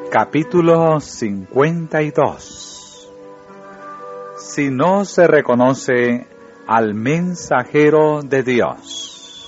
Capítulo 52. Si no se reconoce al mensajero de Dios.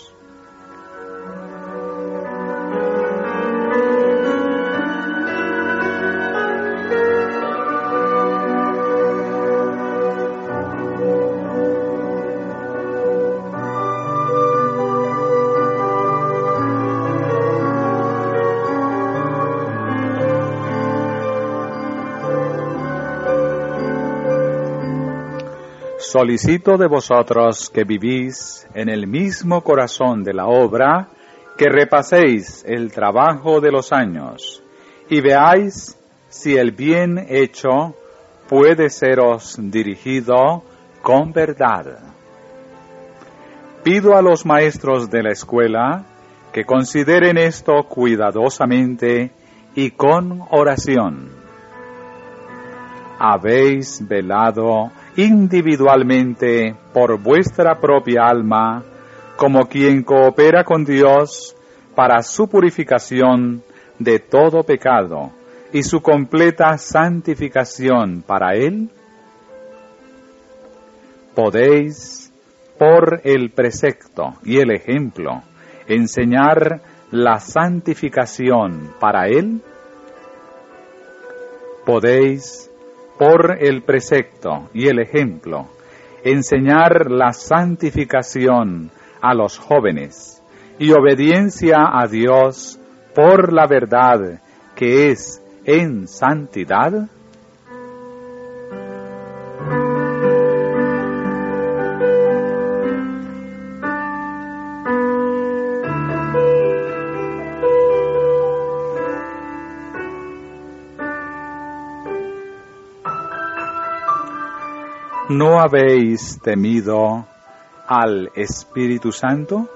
Solicito de vosotros que vivís en el mismo corazón de la obra, que repaséis el trabajo de los años, y veáis si el bien hecho puede seros dirigido con verdad. Pido a los maestros de la escuela que consideren esto cuidadosamente y con oración. Habéis velado individualmente por vuestra propia alma, como quien coopera con Dios para su purificación de todo pecado y su completa santificación para Él. Podéis, por el precepto y el ejemplo, enseñar la santificación para Él. Podéis, por el precepto y el ejemplo, enseñar la santificación a los jóvenes y obediencia a Dios por la verdad que es en santidad. ¿No habéis temido al Espíritu Santo?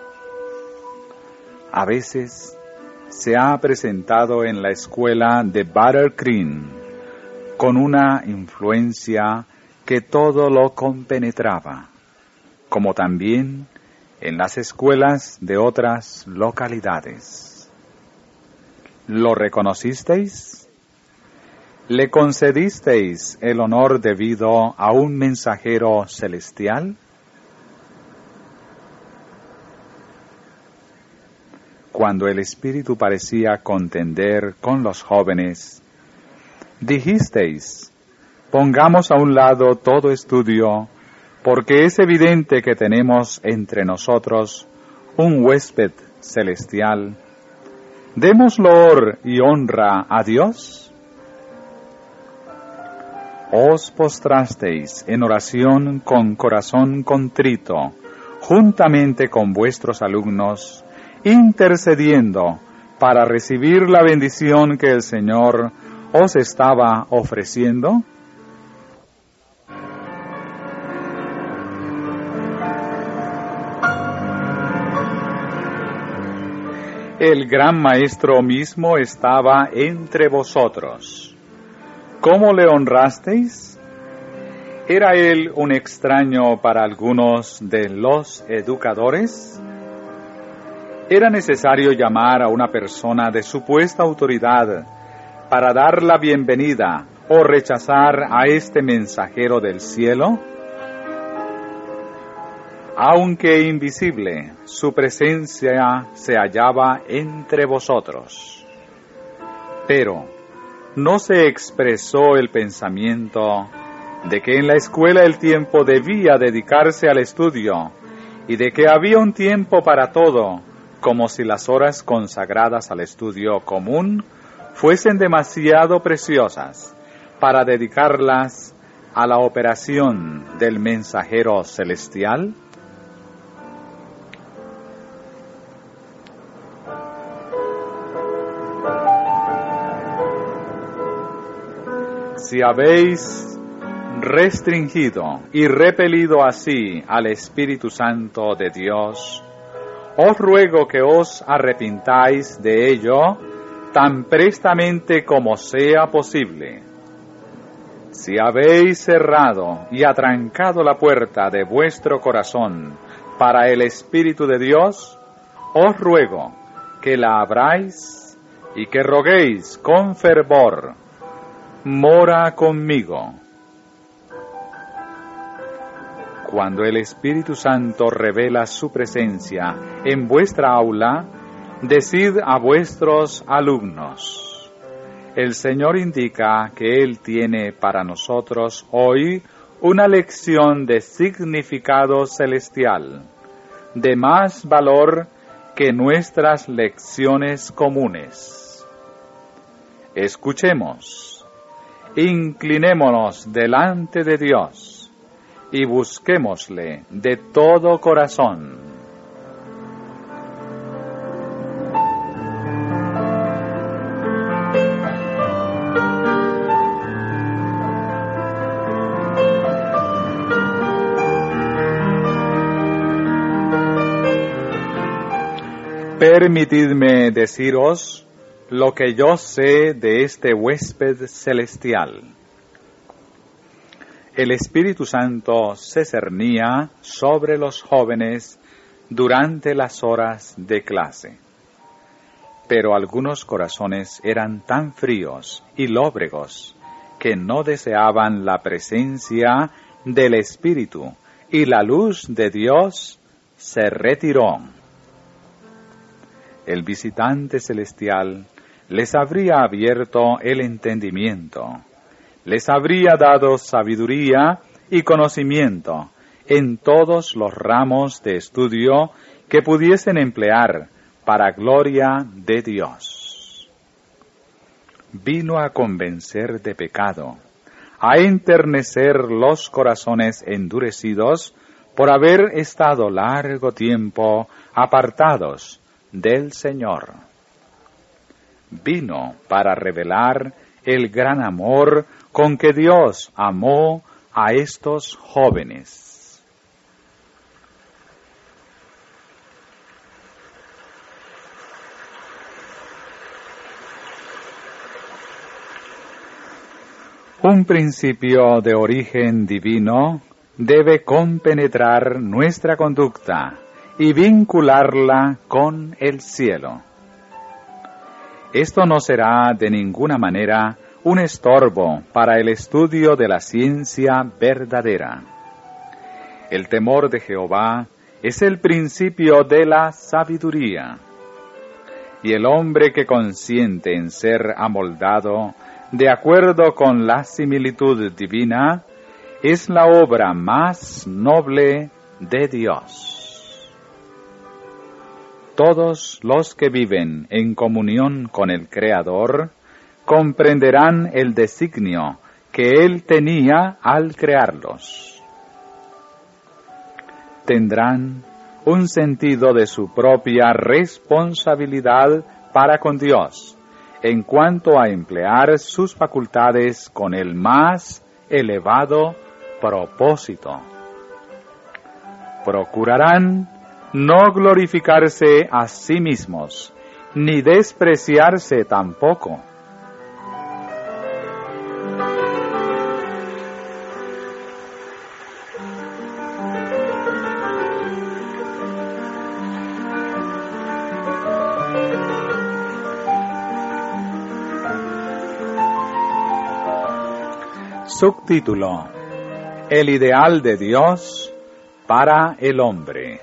A veces se ha presentado en la escuela de Buttercream con una influencia que todo lo compenetraba, como también en las escuelas de otras localidades. ¿Lo reconocisteis? ¿Le concedisteis el honor debido a un mensajero celestial? Cuando el Espíritu parecía contender con los jóvenes, dijisteis: pongamos a un lado todo estudio, porque es evidente que tenemos entre nosotros un huésped celestial. Demos loor y honra a Dios. Os postrasteis en oración con corazón contrito, juntamente con vuestros alumnos, intercediendo para recibir la bendición que el Señor os estaba ofreciendo. El gran Maestro mismo estaba entre vosotros. ¿Cómo le honrasteis? ¿Era él un extraño para algunos de los educadores? ¿Era necesario llamar a una persona de supuesta autoridad para dar la bienvenida o rechazar a este mensajero del cielo? Aunque invisible, su presencia se hallaba entre vosotros. Pero ¿no se expresó el pensamiento de que en la escuela el tiempo debía dedicarse al estudio y de que había un tiempo para todo, como si las horas consagradas al estudio común fuesen demasiado preciosas para dedicarlas a la operación del mensajero celestial? Si habéis restringido y repelido así al Espíritu Santo de Dios, os ruego que os arrepintáis de ello tan prestamente como sea posible. Si habéis cerrado y atrancado la puerta de vuestro corazón para el Espíritu de Dios, os ruego que la abráis y que roguéis con fervor, mora conmigo. Cuando el Espíritu Santo revela su presencia en vuestra aula, decid a vuestros alumnos: el Señor indica que Él tiene para nosotros hoy una lección de significado celestial, de más valor que nuestras lecciones comunes. Escuchemos, inclinémonos delante de Dios y busquémosle de todo corazón. Permitidme deciros lo que yo sé de este huésped celestial. El Espíritu Santo se cernía sobre los jóvenes durante las horas de clase. Pero algunos corazones eran tan fríos y lóbregos que no deseaban la presencia del Espíritu, y la luz de Dios se retiró. El visitante celestial les habría abierto el entendimiento, les habría dado sabiduría y conocimiento en todos los ramos de estudio que pudiesen emplear para gloria de Dios. Vino a convencer de pecado, a enternecer los corazones endurecidos por haber estado largo tiempo apartados del Señor. Vino para revelar el gran amor con que Dios amó a estos jóvenes. Un principio de origen divino debe compenetrar nuestra conducta y vincularla con el cielo. Esto no será de ninguna manera un estorbo para el estudio de la ciencia verdadera. El temor de Jehová es el principio de la sabiduría, y el hombre que consiente en ser amoldado de acuerdo con la similitud divina es la obra más noble de Dios. Todos los que viven en comunión con el Creador comprenderán el designio que Él tenía al crearlos. Tendrán un sentido de su propia responsabilidad para con Dios en cuanto a emplear sus facultades con el más elevado propósito. Procurarán no glorificarse a sí mismos, ni despreciarse tampoco. Subtítulo: El ideal de Dios para el hombre.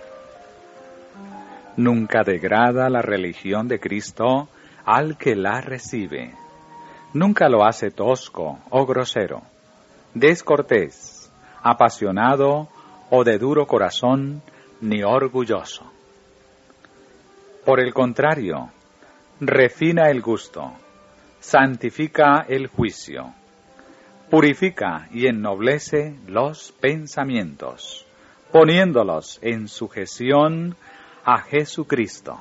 Nunca degrada la religión de Cristo al que la recibe. Nunca lo hace tosco o grosero, descortés, apasionado o de duro corazón, ni orgulloso. Por el contrario, refina el gusto, santifica el juicio, purifica y ennoblece los pensamientos, poniéndolos en sujeción a Jesucristo.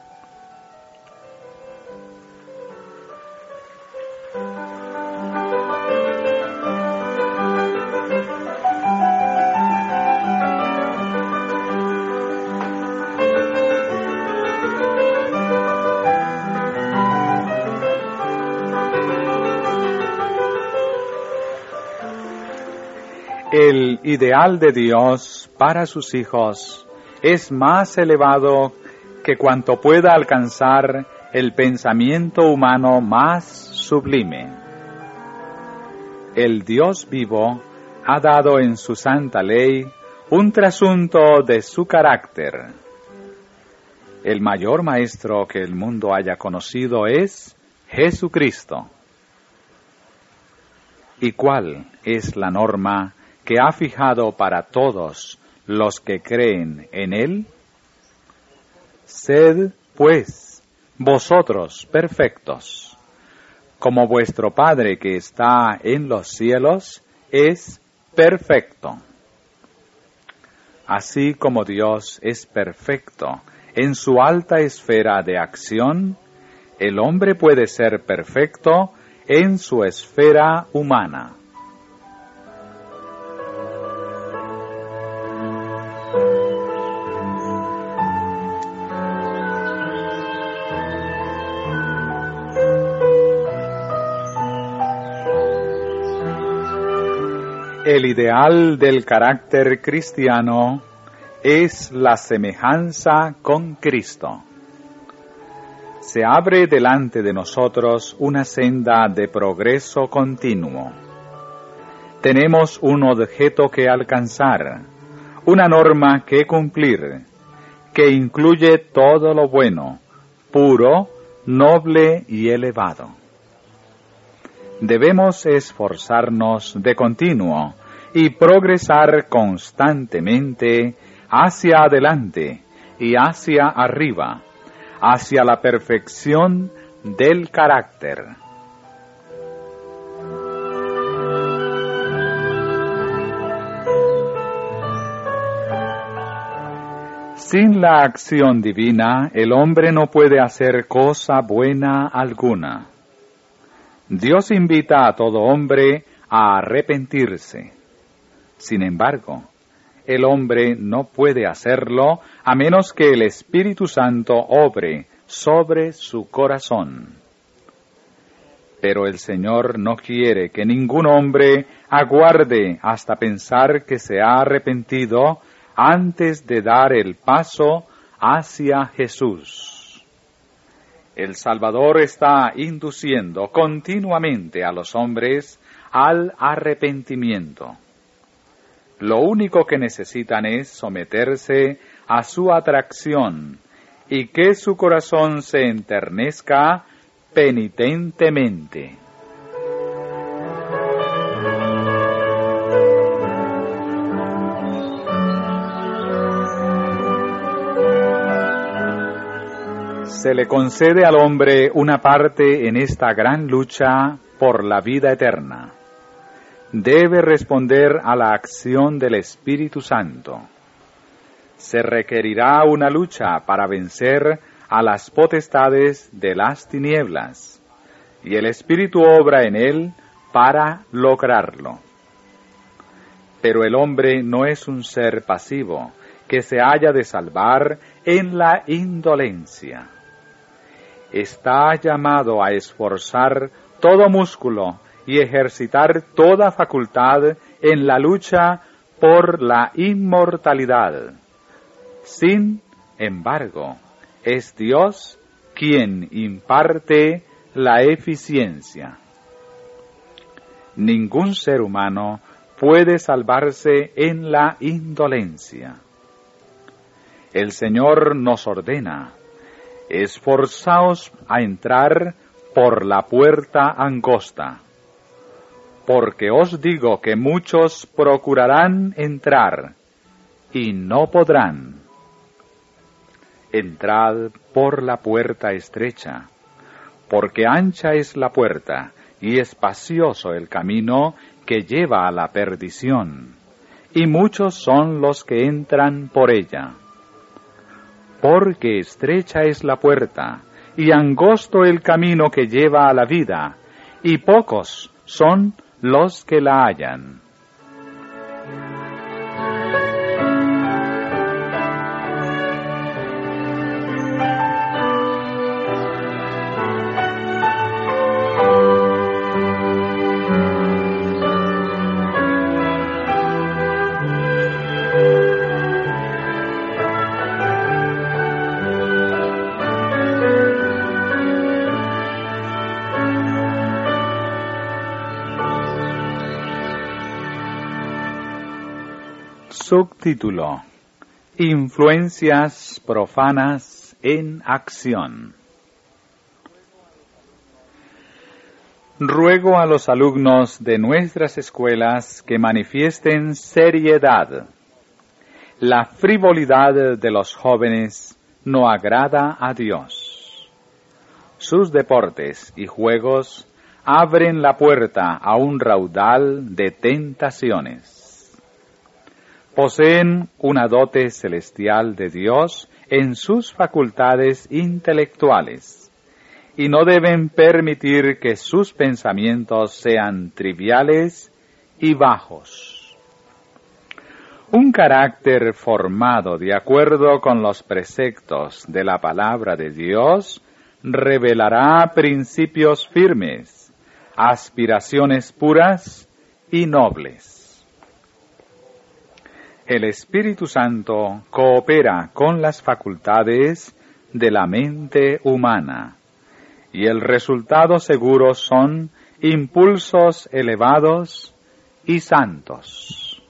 El ideal de Dios para sus hijos es más elevado que cuanto pueda alcanzar el pensamiento humano más sublime. El Dios vivo ha dado en su santa ley un trasunto de su carácter. El mayor maestro que el mundo haya conocido es Jesucristo. ¿Y cuál es la norma que ha fijado para todos los que creen en Él? Sed, pues, vosotros perfectos, como vuestro Padre que está en los cielos es perfecto. Así como Dios es perfecto en su alta esfera de acción, el hombre puede ser perfecto en su esfera humana. El ideal del carácter cristiano es la semejanza con Cristo. Se abre delante de nosotros una senda de progreso continuo. Tenemos un objeto que alcanzar, una norma que cumplir, que incluye todo lo bueno, puro, noble y elevado. Debemos esforzarnos de continuo y progresar constantemente hacia adelante y hacia arriba, hacia la perfección del carácter. Sin la acción divina, el hombre no puede hacer cosa buena alguna. Dios invita a todo hombre a arrepentirse. Sin embargo, el hombre no puede hacerlo a menos que el Espíritu Santo obre sobre su corazón. Pero el Señor no quiere que ningún hombre aguarde hasta pensar que se ha arrepentido antes de dar el paso hacia Jesús. El Salvador está induciendo continuamente a los hombres al arrepentimiento. Lo único que necesitan es someterse a su atracción y que su corazón se enternezca penitentemente. Se le concede al hombre una parte en esta gran lucha por la vida eterna. Debe responder a la acción del Espíritu Santo. Se requerirá una lucha para vencer a las potestades de las tinieblas, y el Espíritu obra en él para lograrlo. Pero el hombre no es un ser pasivo que se haya de salvar en la indolencia. Está llamado a esforzar todo músculo y ejercitar toda facultad en la lucha por la inmortalidad. Sin embargo, es Dios quien imparte la eficiencia. Ningún ser humano puede salvarse en la indolencia. El Señor nos ordena: esforzaos a entrar por la puerta angosta, porque os digo que muchos procurarán entrar y no podrán. Entrad por la puerta estrecha, porque ancha es la puerta y espacioso el camino que lleva a la perdición, y muchos son los que entran por ella. Porque estrecha es la puerta, y angosto el camino que lleva a la vida, y pocos son los que la hallan. Subtítulo: Influencias profanas en acción. Ruego a los alumnos de nuestras escuelas que manifiesten seriedad. La frivolidad de los jóvenes no agrada a Dios. Sus deportes y juegos abren la puerta a un raudal de tentaciones. Poseen una dote celestial de Dios en sus facultades intelectuales y no deben permitir que sus pensamientos sean triviales y bajos. Un carácter formado de acuerdo con los preceptos de la palabra de Dios revelará principios firmes, aspiraciones puras y nobles. El Espíritu Santo coopera con las facultades de la mente humana, y el resultado seguro son impulsos elevados y santos.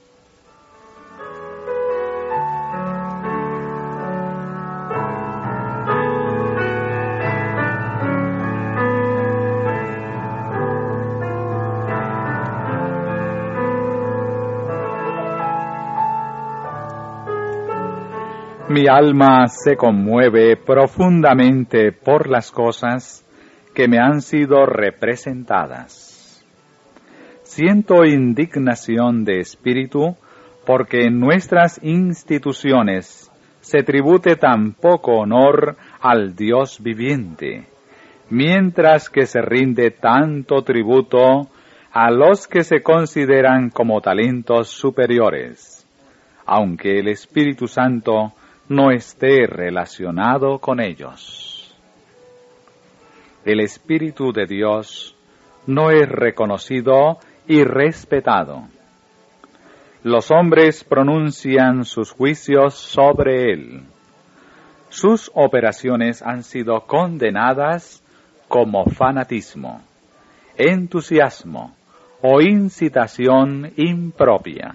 Mi alma se conmueve profundamente por las cosas que me han sido representadas. Siento indignación de espíritu porque en nuestras instituciones se tribute tan poco honor al Dios viviente, mientras que se rinde tanto tributo a los que se consideran como talentos superiores, aunque el Espíritu Santo no esté relacionado con ellos. El Espíritu de Dios no es reconocido y respetado. Los hombres pronuncian sus juicios sobre él. Sus operaciones han sido condenadas como fanatismo, entusiasmo o incitación impropia.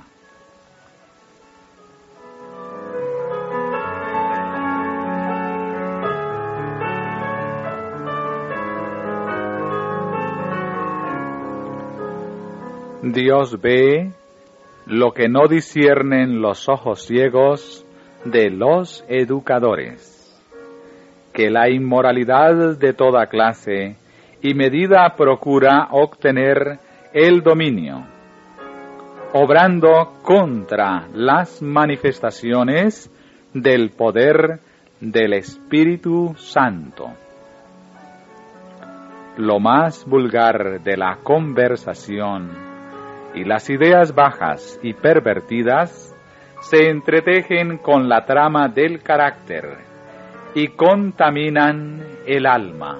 Dios ve lo que no disciernen los ojos ciegos de los educadores, que la inmoralidad de toda clase y medida procura obtener el dominio, obrando contra las manifestaciones del poder del Espíritu Santo. Lo más vulgar de la conversación y las ideas bajas y pervertidas se entretejen con la trama del carácter y contaminan el alma.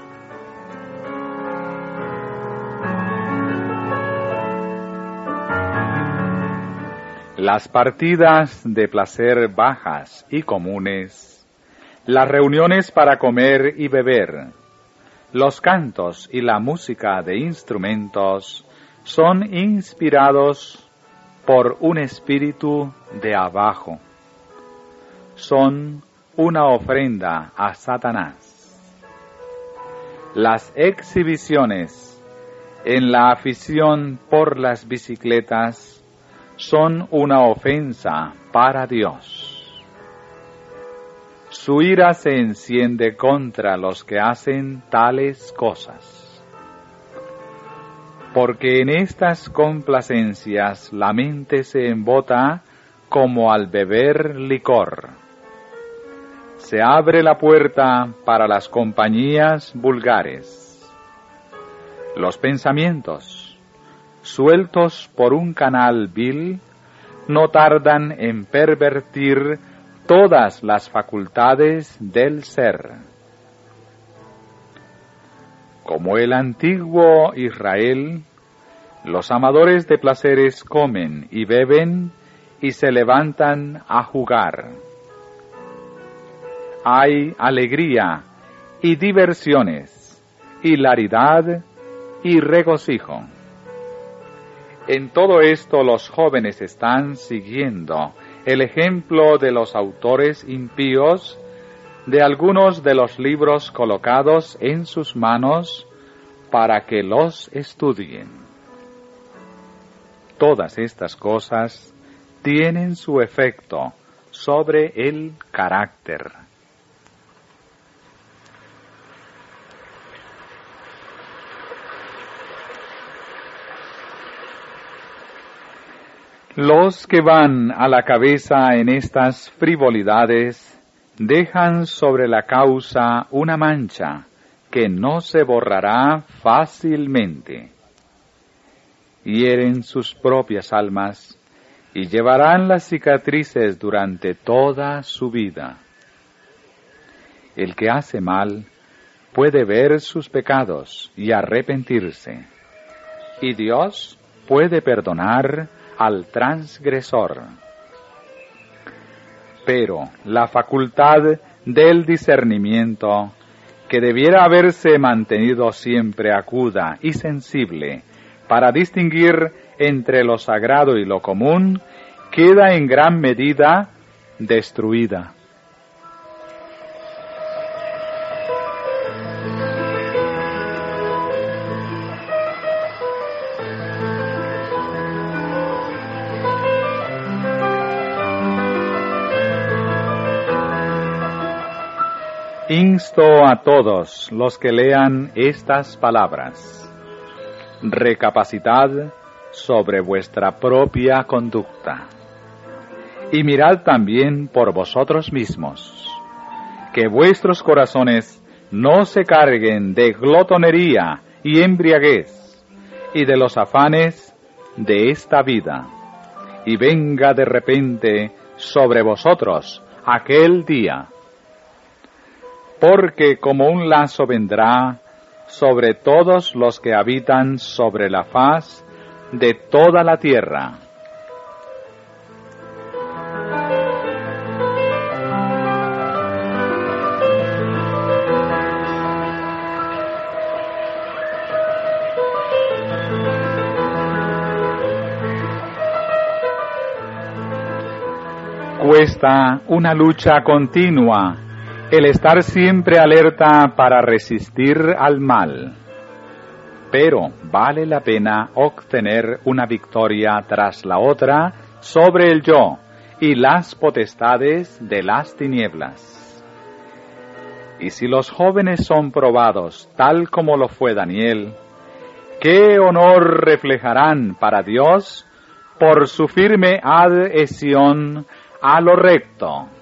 Las partidas de placer bajas y comunes, las reuniones para comer y beber, los cantos y la música de instrumentos son inspirados por un espíritu de abajo. Son una ofrenda a Satanás. Las exhibiciones en la afición por las bicicletas son una ofensa para Dios. Su ira se enciende contra los que hacen tales cosas, porque en estas complacencias la mente se embota como al beber licor. Se abre la puerta para las compañías vulgares. Los pensamientos, sueltos por un canal vil, no tardan en pervertir todas las facultades del ser. Como el antiguo Israel, los amadores de placeres comen y beben y se levantan a jugar. Hay alegría y diversiones, hilaridad y regocijo. En todo esto los jóvenes están siguiendo el ejemplo de los autores impíos, de algunos de los libros colocados en sus manos para que los estudien. Todas estas cosas tienen su efecto sobre el carácter. Los que van a la cabeza en estas frivolidades dejan sobre la causa una mancha que no se borrará fácilmente. Hieren sus propias almas y llevarán las cicatrices durante toda su vida. El que hace mal puede ver sus pecados y arrepentirse, y Dios puede perdonar al transgresor. Pero la facultad del discernimiento, que debiera haberse mantenido siempre aguda y sensible para distinguir entre lo sagrado y lo común, queda en gran medida destruida. Insto a todos los que lean estas palabras: recapacitad sobre vuestra propia conducta, y mirad también por vosotros mismos, que vuestros corazones no se carguen de glotonería y embriaguez, y de los afanes de esta vida, y venga de repente sobre vosotros aquel día, porque como un lazo vendrá sobre todos los que habitan sobre la faz de toda la tierra. Cuesta una lucha continua el estar siempre alerta para resistir al mal, pero vale la pena obtener una victoria tras la otra sobre el yo y las potestades de las tinieblas. Y si los jóvenes son probados tal como lo fue Daniel, ¿qué honor reflejarán para Dios por su firme adhesión a lo recto?